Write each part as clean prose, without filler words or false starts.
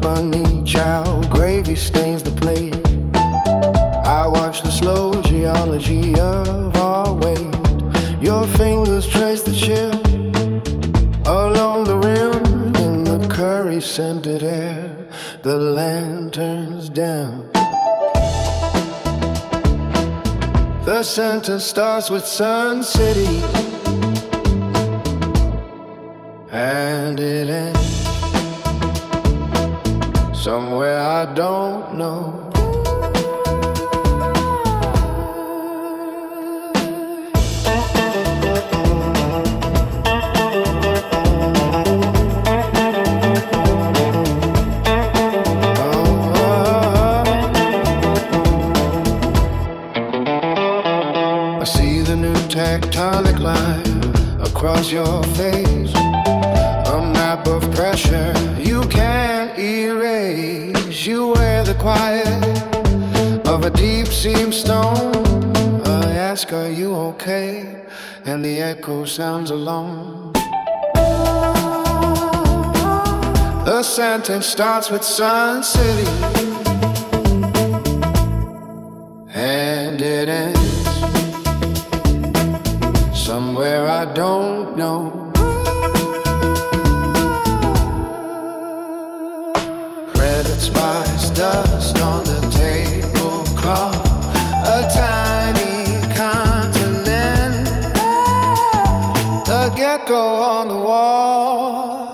bunny chow, gravy stains the plate. I watch the slow geology of our weight. Your fingers trace the chill along the rim in the curry-scented air. The lanterns down. The center starts with Sun City, and it ends somewhere I don't know. I see the new tectonic line across your face, a map of pressure you can't erase. You wear the quiet of a deep seam stone. I ask, are you okay? And the echo sounds alone. The sentence starts with Sun City, and it ends somewhere I don't know. Credit spice dust on the tablecloth, a tiny continent, a gecko on the wall,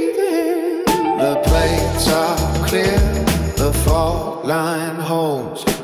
breathing. The plates are clear, the fault line holds.